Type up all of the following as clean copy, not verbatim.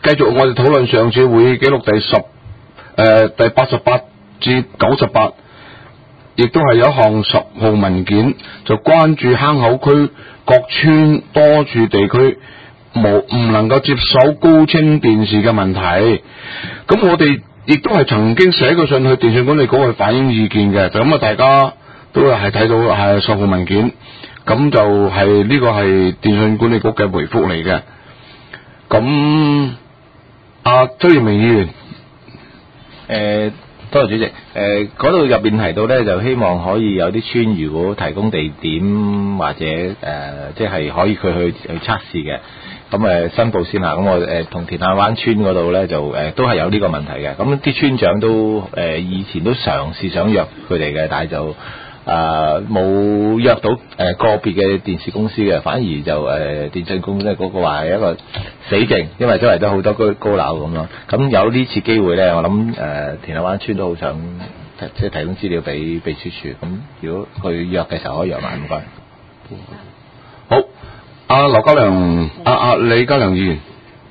繼續我哋討論上次會議記錄第88至98，亦都係有一項10號文件，就關注坑口區各村多處地區唔能夠接收高清電視嘅問題。咁我哋亦都係曾經寫過信去電信管理局去反映意見嘅，咁啊大家都係睇到係10號文件，咁就係呢個係電信管理局嘅回覆嚟嘅。咁周耀明議員， 多謝主席。嗰度入邊提到咧，就希望可以有啲村如果提供地點或者即係可以佢去測試嘅，咁申報先下。咁我同田下灣村嗰度咧就都係有呢個問題嘅。咁啲村長都以前都嘗試想約佢哋嘅，但係就冇約到個別嘅電視公司嘅，反而就電信公司嗰個話係一個死症，因為周圍都好多高樓咁咯。咁有呢次機會咧，我諗田下灣村都好想即係提供資料俾秘書處。咁如果佢約嘅時候可以約埋，唔該。 好，羅家良，李家良議員。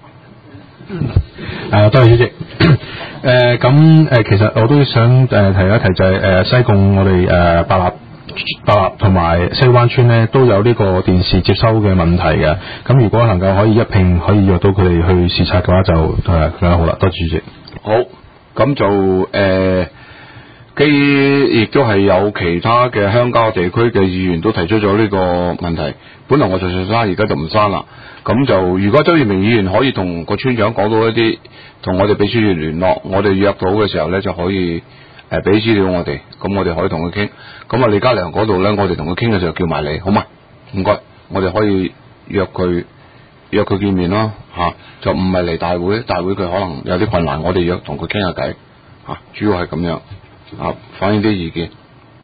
多謝主席。其實我都想提一提就係西貢我哋白立同埋西灣村咧都有呢個電視接收嘅問題嘅。咁如果能夠可以一併可以約到佢哋去視察嘅話，就更加好啦。多謝主席。 好，咁就亦都係有其他嘅鄉郊地區嘅議員都提出咗呢個問題。本來我就想刪，而家就唔刪啦。咁就如果周耀明議員可以同個村長講到一啲，同我哋秘書處聯絡，我哋約到嘅時候咧就可以俾資料我哋，咁我哋可以同佢傾。咁李家良嗰度咧，我哋同佢傾嘅時候叫埋你，好嘛？唔該，我哋可以約佢見面咯，就唔係嚟大會佢可能有啲困難，我哋約同佢傾下偈，主要係咁樣，反映啲意見。